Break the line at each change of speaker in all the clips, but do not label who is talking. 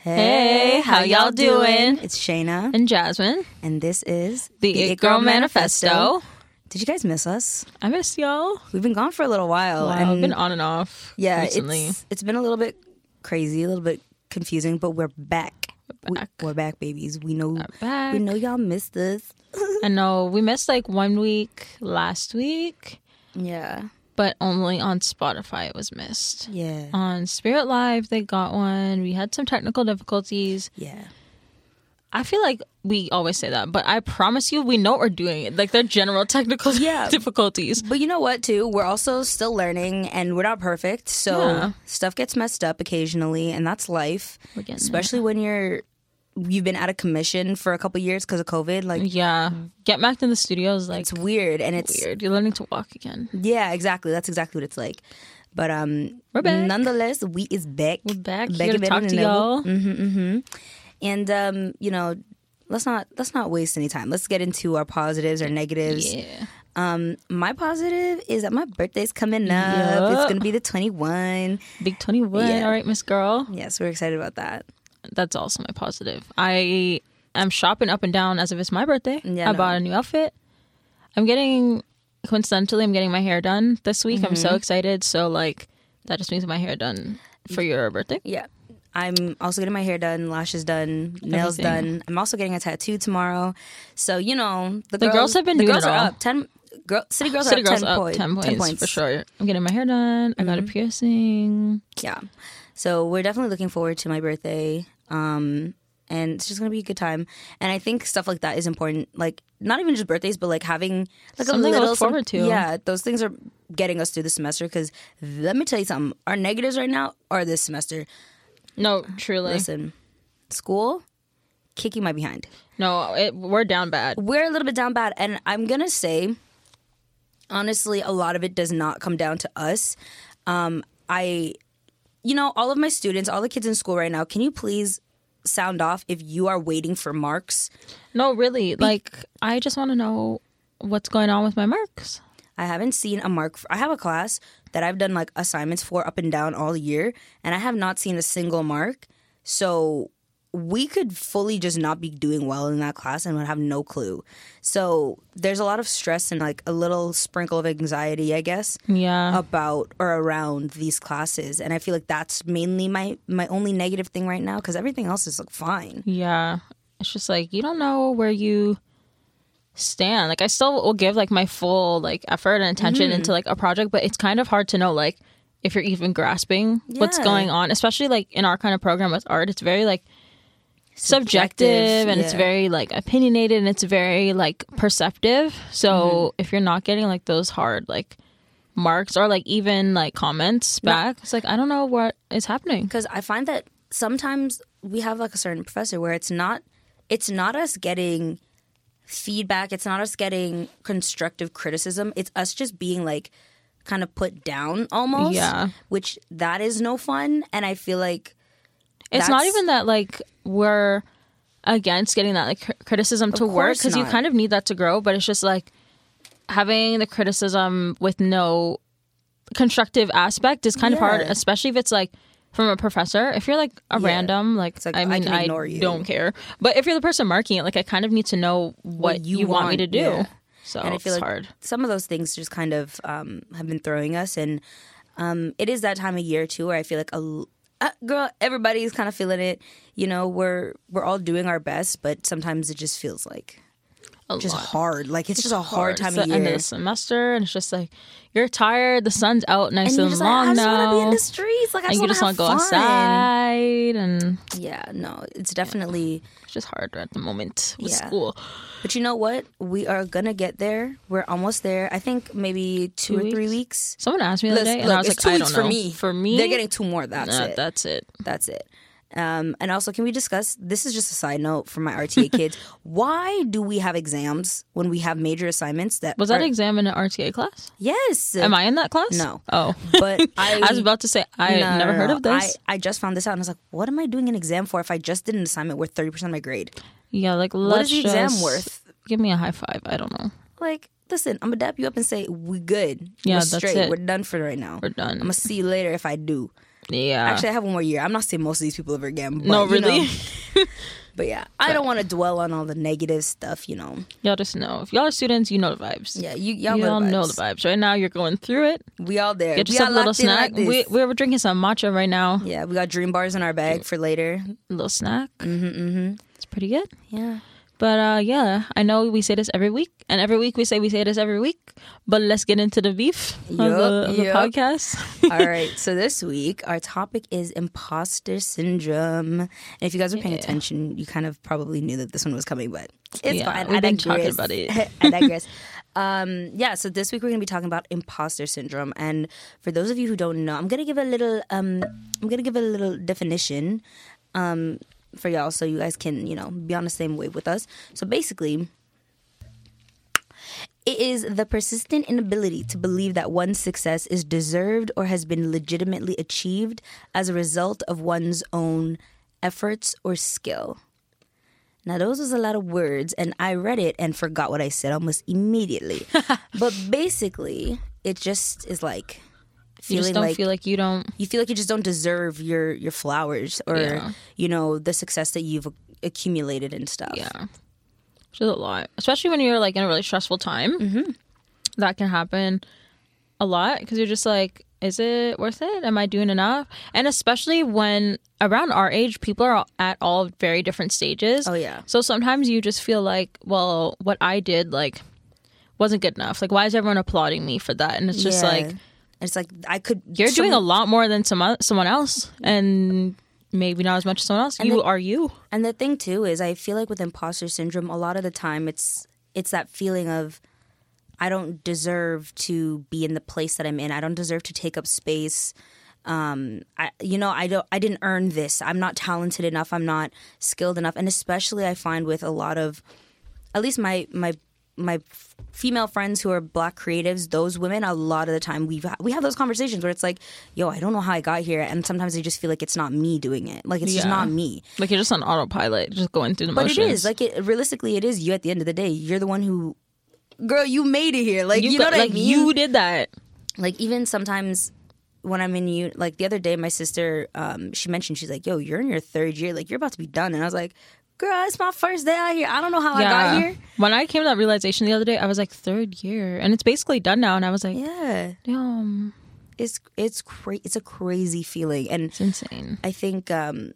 Hey, how y'all doing?
It's Shayna.
And Jasmine.
And this is
The It Girl Manifesto.
Did you guys miss us?
I miss y'all.
We've been gone for a little while.
Wow,
and
I've been on and off recently.
It's been a little bit crazy, a little bit confusing, but we're back. We're back, babies. We know y'all missed us.
I know. We missed like 1 week last week.
Yeah.
But only on Spotify it was missed.
Yeah.
On Spirit Live, they got one. We had some technical difficulties.
Yeah.
I feel like we always say that, but I promise you, we know what we're doing it. Like, they're general technical difficulties.
But you know what, too? We're also still learning, and we're not perfect. So stuff gets messed up occasionally, and that's life. Especially when you've been out of commission for a couple years because of COVID. Like,
get back to the studios. Like,
it's weird, and it's
weird. You're learning to walk again.
Yeah, exactly. That's exactly what it's like. But
we're back.
Nonetheless, we is back.
We're back. Here to talk to y'all.
And let's not waste any time. Let's get into our positives or negatives.
Yeah.
My positive is that my birthday's coming up.
Yep.
It's gonna be the 21.
Big 21.
Yeah.
All right, Miss Girl.
Yes, we're excited about that.
That's also my positive. I am shopping up and down as if it's my birthday.
Yeah,
I bought a new outfit. Coincidentally, I'm getting my hair done this week. I'm so excited. So, like, that just means my hair done for your birthday.
Yeah. I'm also getting my hair done, lashes done, nails done. I'm also getting a tattoo tomorrow. So, you know, the girls
have been doing
girls
it
are
all.
up. City girls
City
are
girls
up
up 10 points for sure. I'm getting my hair done. I got a piercing.
Yeah. So we're definitely looking forward to my birthday. And it's just going to be a good time. And I think stuff like that is important. Like, not even just birthdays, but like having like
something
a little
to look forward to.
Yeah, those things are getting us through the semester. Because let me tell you something. Our negatives right now are this semester.
No, truly.
Listen, school, kicking my behind.
No, we're down bad.
We're a little bit down bad. And I'm going to say, honestly, a lot of it does not come down to us. All of my students, all the kids in school right now, can you please sound off if you are waiting for marks?
No, really. I just want to know what's going on with my marks.
I haven't seen a mark. I have a class that I've done like assignments for up and down all year, and I have not seen a single mark. So we could fully just not be doing well in that class and would have no clue. So there's a lot of stress and like a little sprinkle of anxiety, I guess, about or around these classes. And I feel like that's mainly my only negative thing right now because everything else is like fine.
Yeah. It's just like you don't know where you stand. Like I still will give like my full like effort and attention into like a project, but it's kind of hard to know like if you're even grasping what's going on, especially like in our kind of program with art. It's very like subjective and it's very like opinionated and it's very like perceptive. So if you're not getting like those hard like marks or like even like comments back, it's like I don't know what is happening.
Because I find that sometimes we have like a certain professor where it's not us getting feedback, it's not us getting constructive criticism, it's us just being like kind of put down almost. Yeah. Which that is no fun. And I feel like
it's not even that like we're against getting that like criticism to work because you kind of need that to grow, but it's just like having the criticism with no constructive aspect is kind of hard, especially if it's like from a professor. If you're like a random, like I mean, I don't care. But if you're the person marking it, like I kind of need to know what you want me to do. Yeah. So and I feel like hard.
Some of those things just kind of have been throwing us, and it is that time of year too where I feel like girl, everybody's kind of feeling it. You know, we're all doing our best, but sometimes it just feels like hard. Like it's just a hard time of year.
End of the semester, and it's just like you're tired. The sun's out nice and long
I
now.
just want to be in the streets. Like I just want to
go outside. And
it's definitely
just hard at the moment with school.
But you know what? We are gonna get there. We're almost there. I think maybe 2 or 3 weeks.
Someone asked me the other day, and I was like, I don't know.
For me, they're getting 2 more. That's it.
That's it.
And also, can we discuss, this is just a side note for my RTA kids, why do we have exams when we have major assignments?
Was that exam in an RTA class?
Yes.
Am I in that class?
No.
Oh.
But
I was about to say, I never heard of this.
I just found this out and I was like, what am I doing an exam for if I just did an assignment worth 30% of my grade?
Yeah, like
what is the exam worth?
Give me a high five. I don't know.
Like, listen, I'm going to dap you up and say, we good.
Yeah,
we're
that's
straight.
it.
We're done for right now.
We're done.
I'm going to see you later if I do.
Yeah.
Actually, I have one more year. I'm not seeing most of these people ever again. But,
No, really?
But yeah, I don't want to dwell on all the negative stuff,
Y'all just know. If y'all are students, you know the vibes.
Yeah, y'all
know the vibes. Right now, you're going through it.
We all there.
Get yourself a little snack.
Like
We're drinking some matcha right now.
Yeah, we got dream bars in our bag for later.
A little snack.
Mm-hmm.
It's pretty good.
Yeah.
But yeah, I know we say this every week, and every week we say this every week. But let's get into the beef of the podcast.
All right, so this week our topic is imposter syndrome. And if you guys were paying attention, you kind of probably knew that this one was coming, but it's fine.
We've been talking about it.
I digress. So this week we're going to be talking about imposter syndrome, and for those of you who don't know, I'm going to give a little definition. For y'all, so you guys can, be on the same wave with us. So basically, it is the persistent inability to believe that one's success is deserved or has been legitimately achieved as a result of one's own efforts or skill. Now, those was a lot of words, and I read it and forgot what I said almost immediately. But basically, it just is like...
You just don't feel like you don't...
You feel like you just don't deserve your flowers or, the success that you've accumulated and stuff.
Yeah. Which is a lot. Especially when you're, like, in a really stressful time. Mm-hmm. That can happen a lot because you're just like, is it worth it? Am I doing enough? And especially when around our age, people are at all very different stages.
Oh, yeah.
So sometimes you just feel like, well, what I did, like, wasn't good enough. Like, why is everyone applauding me for that? And it's just like...
It's like I could...
You're doing a lot more than someone else, and maybe not as much as someone else. You are you.
And the thing, too, is I feel like with imposter syndrome, a lot of the time it's that feeling of I don't deserve to be in the place that I'm in. I don't deserve to take up space. I didn't earn this. I'm not talented enough. I'm not skilled enough. And especially I find with a lot of, at least my female friends who are Black creatives, those women, a lot of the time we have those conversations where it's like, yo, I don't know how I got here, and sometimes I just feel like it's not me doing it, like it's just not me,
like you're just on autopilot, just going through the motions.
But it is like realistically, it is you at the end of the day. You're the one who, girl, you made it here. Like you know what I mean?
You did that.
Like even sometimes when I'm in like the other day, my sister, she mentioned, she's like, yo, you're in your third year, like you're about to be done, and I was like, girl, it's my first day out here. I don't know how I got here.
When I came to that realization the other day, I was like, third year. And it's basically done now. And I was like,
yeah.
Damn.
It's a crazy feeling. And
it's insane.
I think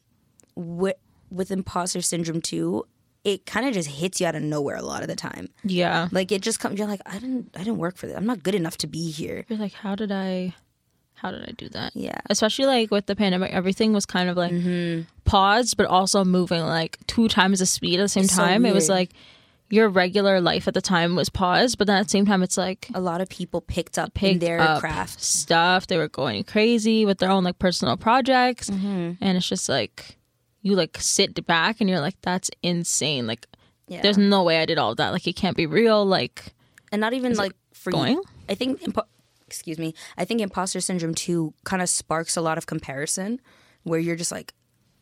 with imposter syndrome too, it kind of just hits you out of nowhere a lot of the time.
Yeah.
Like it just comes, you're like, I didn't work for this. I'm not good enough to be here.
You're like, how did I do that?
Yeah.
Especially like with the pandemic, everything was kind of like paused, but also moving like 2 times the speed at the same time. It was like your regular life at the time was paused, but then at the same time, it's like
a lot of people picked up their craft
stuff. They were going crazy with their own like personal projects. And it's just like, you like sit back and you're like, that's insane. Like there's no way I did all of that. Like it can't be real. Like,
and not even like for
going?
you. I think I think imposter syndrome too kind of sparks a lot of comparison, where you're just like,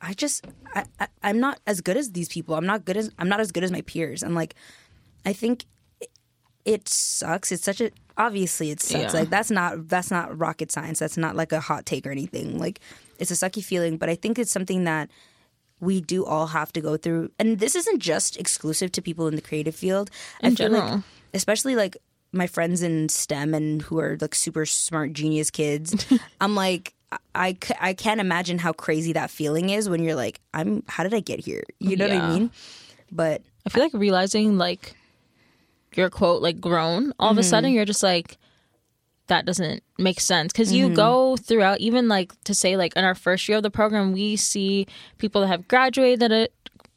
I'm not as good as these people. I'm not as good as my peers, and like, I think it sucks. It's obviously it sucks.
Yeah.
Like that's not rocket science. That's not like a hot take or anything. Like it's a sucky feeling, but I think it's something that we do all have to go through, and this isn't just exclusive to people in the creative field.
In general,
like, especially like my friends in STEM and who are like super smart genius kids, I'm like, I can't imagine how crazy that feeling is when you're like, how did I get here? You know what I mean? But
I feel like realizing like you're quote like grown, all of a sudden you're just like, that doesn't make sense, because you go throughout, even like to say like in our first year of the program, we see people that have graduated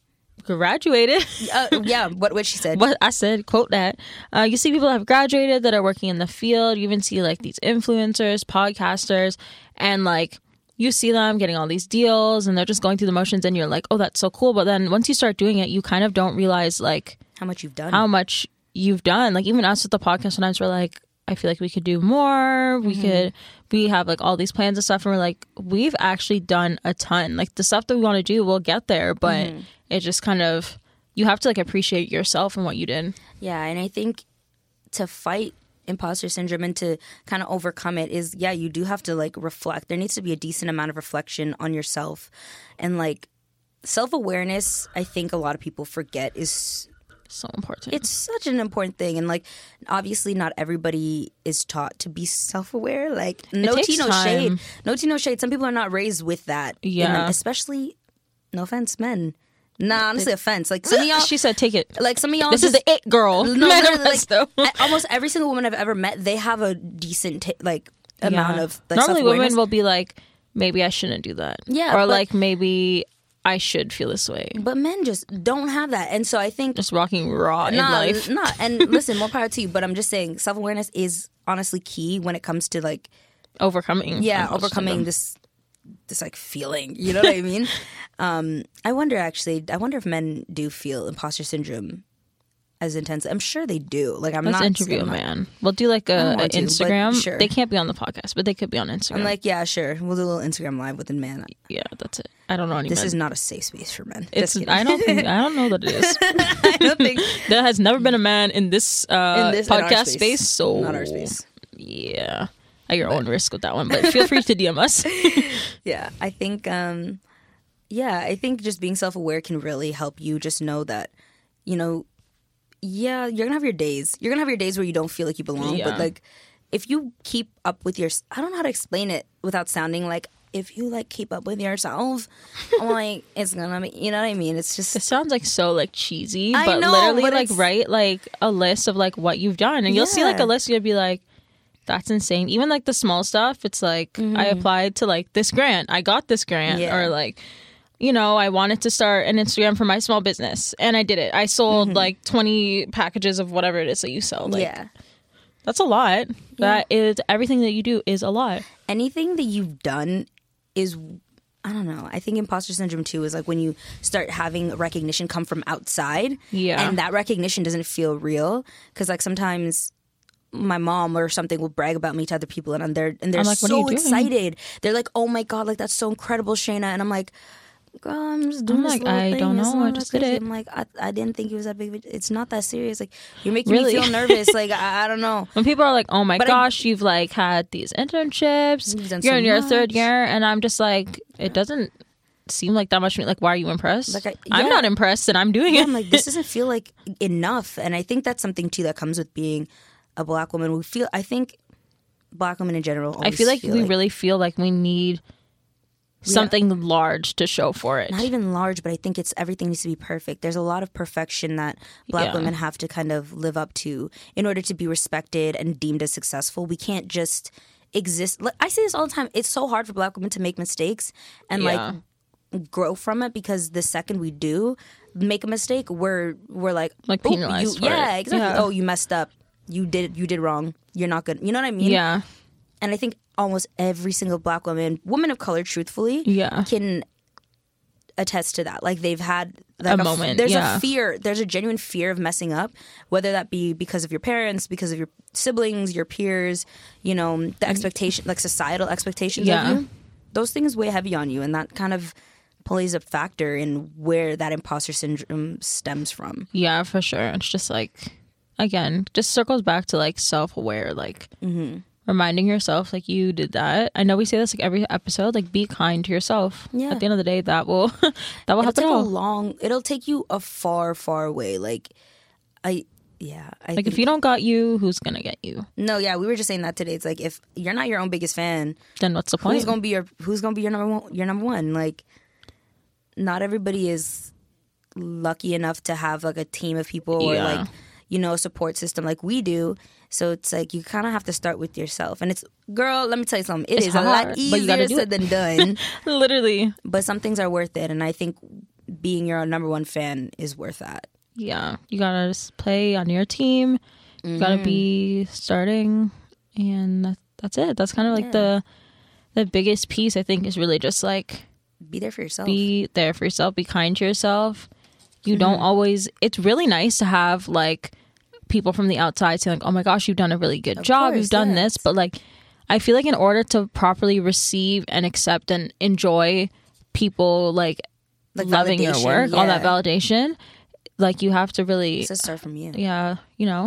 what she said.
What I said, quote that. You see people that have graduated that are working in the field. You even see like these influencers, podcasters, and like you see them getting all these deals and they're just going through the motions, and you're like, oh, that's so cool. But then once you start doing it, you kind of don't realize like
how much you've done. Like even us with the podcast, sometimes we're like, I feel like we could do more. We have like all these plans and stuff, and we're like, we've actually done a ton. Like the stuff that we want to do, we'll get there, but it just kind of, you have to like appreciate yourself and what you did. Yeah, and I think to fight imposter syndrome and to kind of overcome it is, yeah, you do have to like reflect. There needs to be a decent amount of reflection on yourself. And like self-awareness, I think a lot of people forget is
so important.
It's such an important thing. And like obviously not everybody is taught to be self-aware. Like no tea, no shade. No tea, no shade. Some people are not raised with that.
Yeah.
Especially, no offense, men. Nah, honestly, offense. Like some of y'all,
she said, "Take it."
Like some of y'all,
this is the it girl.
No, like, almost every single woman I've ever met, they have a decent amount of. Like,
normally, women will be like, "Maybe I shouldn't do that."
Yeah,
or like maybe I should feel this way.
But men just don't have that, and so I think
just walking raw in life.
And listen, more power to you. But I'm just saying, self-awareness is honestly key when it comes to like
overcoming.
Yeah, overcoming this like feeling. You know what I mean? I wonder if men do feel imposter syndrome as intense. I'm sure they do. Like
Let's interview a man. We'll do like an Instagram.
Sure.
They can't be on the podcast, but they could be on Instagram.
I'm like, yeah, sure. We'll do a little Instagram live with a man.
Yeah, that's it. I don't know any
This
men.
is not a safe space for men.
I don't know that it is.
I don't think
there has never been a man in this podcast space. So
not our space.
Yeah. At your own risk with that one, but feel free to DM us.
Yeah, I think I think just being self-aware can really help you just know that, you know, yeah, you're gonna have your days. You're gonna have your days where you don't feel like you belong.
Yeah.
But like, if you keep up with I don't know how to explain it without sounding like, if you like keep up with yourself, I'm like, it's gonna be, you know what I mean? It's just,
it sounds like so like cheesy,
I
but
know,
literally
but
like write like a list of like what you've done, and you'll see like a list. You'll be like, that's insane. Even like the small stuff, it's like I applied to like this grant, I got this grant, or like, you know, I wanted to start an Instagram for my small business and I did it. I sold like 20 packages of whatever it is that you sell. Like, that's a lot. Yeah. That is, everything that you do is a lot.
Anything that you've done is, I don't know. I think imposter syndrome too is like when you start having recognition come from outside. Yeah. And that recognition doesn't feel real. Because like sometimes my mom or something will brag about me to other people and they're like, so excited. They're like, oh my God, like that's so incredible, Shayna. And I'm like, girl, I'm just doing this little thing. I don't know. I just did it. I'm like, I didn't think it was that big. It's not that serious. Like, you're making me feel nervous. Like, I don't know.
When people are like, oh my gosh, you've like had these internships. You're in your third year. And I'm just like, it doesn't seem like that much to me. Like, why are you impressed? Like, I'm not impressed and I'm doing it.
I'm like, this doesn't feel like enough. And I think that's something too that comes with being a Black woman. I think Black women in general,
I feel like we really feel like we need something large to show for it.
Not even large, but I think everything needs to be perfect. There's a lot of perfection that Black women have to kind of live up to in order to be respected and deemed as successful. We can't just exist. I say this all the time. It's so hard for Black women to make mistakes and like grow from it, because the second we do make a mistake, we're like
penalized for it.
Exactly. Yeah. Oh, you messed up. You did wrong. You're not good. You know what I mean?
Yeah.
And I think almost every single Black woman of color, truthfully, can attest to that. Like they've had like
a moment.
There's a fear. There's a genuine fear of messing up, whether that be because of your parents, because of your siblings, your peers, you know, the expectation, like societal expectations of you. Those things weigh heavy on you, and that kind of plays a factor in where that imposter syndrome stems from.
Yeah, for sure. It's just like, again, just circles back to like self-aware, like reminding yourself like you did that. I know we say this like every episode, like be kind to yourself. At the end of the day, that will have to go.
It'll take you a far, far way. Like I think
if you don't got you, who's gonna get you?
No, we were just saying that today. It's like, if you're not your own biggest fan,
then what's the point?
Who's gonna be your number one? Like, not everybody is lucky enough to have like a team of people or like, you know, a support system like we do. So it's like you kind of have to start with yourself. And it's, girl, let me tell you something. It's a lot easier said than done.
Literally.
But some things are worth it. And I think being your number one fan is worth that.
Yeah. You got to just play on your team. You got to be starting. And that's it. That's kind of like the biggest piece, I think, is really just like,
be there for yourself.
Be there for yourself. Be kind to yourself. You don't always... It's really nice to have, like, people from the outside saying, like, oh my gosh, you've done a really good job. You've done this. But, like, I feel like in order to properly receive and accept and enjoy people, like loving your work, all that validation, like, you have to really...
It's a start from you.
Yeah, you know,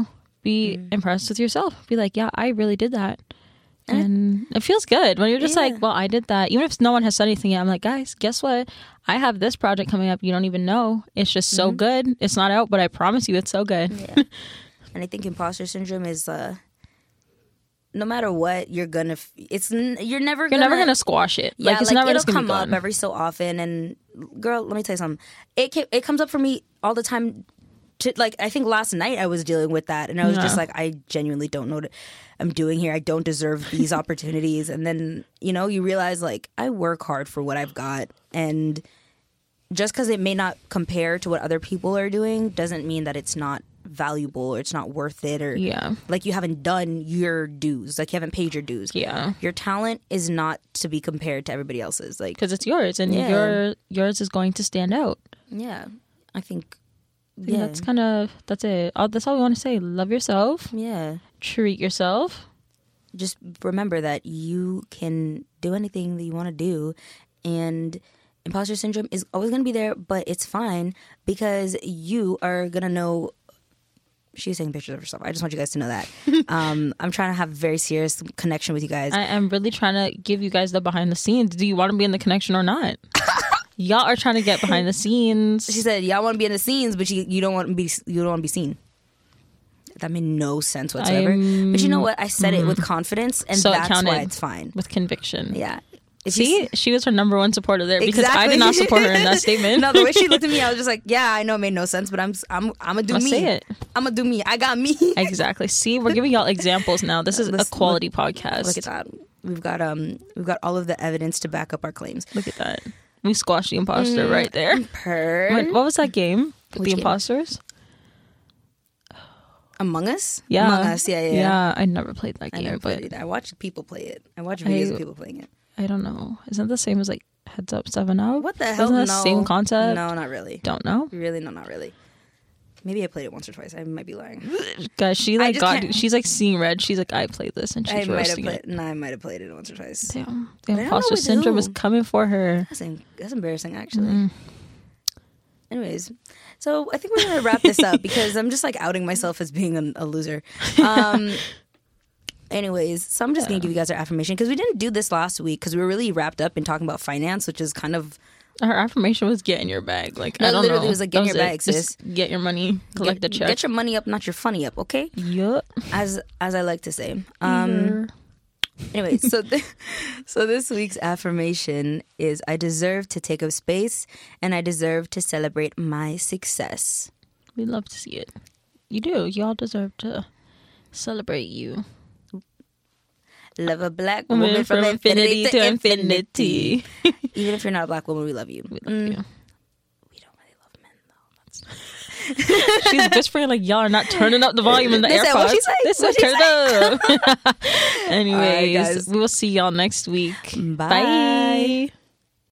be impressed with yourself. Be like, yeah, I really did that. And it feels good when you're just like, well, I did that. Even if no one has said anything yet, I'm like, guys, guess what? I have this project coming up. You don't even know. It's just so good. It's not out, but I promise you it's so good.
Yeah. And I think imposter syndrome is no matter what, you're gonna. You're never gonna
squash it.
Yeah,
like it's never
it'll
just gonna
come
be
up
gone.
every so often. And girl, let me tell you something. It comes up for me all the time. Like I think last night I was dealing with that, and I was just like, I genuinely don't know what I'm doing here. I don't deserve these opportunities. And then you realize like I work hard for what I've got, and just because it may not compare to what other people are doing doesn't mean that it's not valuable or it's not worth it, or like you haven't done your dues, like you haven't paid your dues. Your talent is not to be compared to everybody else's, like
because it's yours, and yours is going to stand out.
I think
that's it. That's all we want to say. Love yourself. Treat yourself.
Just remember that you can do anything that you want to do, and imposter syndrome is always going to be there, but it's fine because you are going to know. She's taking pictures of herself. I just want you guys to know that. I'm trying to have a very serious connection with you guys.
I am really trying to give you guys the behind the scenes. Do you want to be in the connection or not? Y'all are trying to get behind the scenes.
She said, "Y'all want to be in the scenes, but you don't want to be. You don't want to be seen." That made no sense whatsoever. But you know what? I said it with confidence, and so that's why it's fine.
With conviction.
Yeah.
See, she was her number one supporter there because I did not support her in that statement.
No, the way she looked at me, I was just like, "Yeah, I know it made no sense, but I'm gonna do me.
Say it.
I'm gonna do me. I got me."
Exactly. See, we're giving y'all examples now. This is a quality podcast.
Look at that. We've got all of the evidence to back up our claims.
Look at that. We squashed the imposter right there. What was that game? Which the imposters?
Among Us?
Yeah.
Among Us, yeah.
Yeah, I never played that game.
I watched people play it. I watched videos of people playing it.
I don't know. Isn't that the same as like Heads Up 7-Up?
What the hell?
Isn't that the same concept?
No, not really.
Don't know?
Really? No, not really. Maybe I played it once or twice. I might be lying.
Guys, she's like seeing red. She's like, I played this, and she's roasting it.
No, I might have played it once or twice.
Damn. The imposter syndrome is coming for her.
That's embarrassing, actually. Anyways, so I think we're going to wrap this up because I'm just like outing myself as being a loser. Anyways, so I'm just going to give you guys our affirmation because we didn't do this last week because we were really wrapped up in talking about finance, which is kind of...
Her affirmation was get in your bag. Like,
no,
I don't
literally
know.
It was like get in your bag, sis.
Just get your money, collect the check.
Get your money up, not your funny up, okay?
Yup.
As I like to say. Anyway, so this week's affirmation is I deserve to take up space and I deserve to celebrate my success.
We love to see it. You do. Y'all deserve to celebrate you.
Love a black woman from infinity to infinity. Even if you're not a black woman, we love you.
We love you.
We don't really love men, though.
She's whispering like y'all are not turning up the volume in the AirPods.
What she say?
This is turned up. Anyways,
right,
we will see y'all next week.
Bye.
Bye.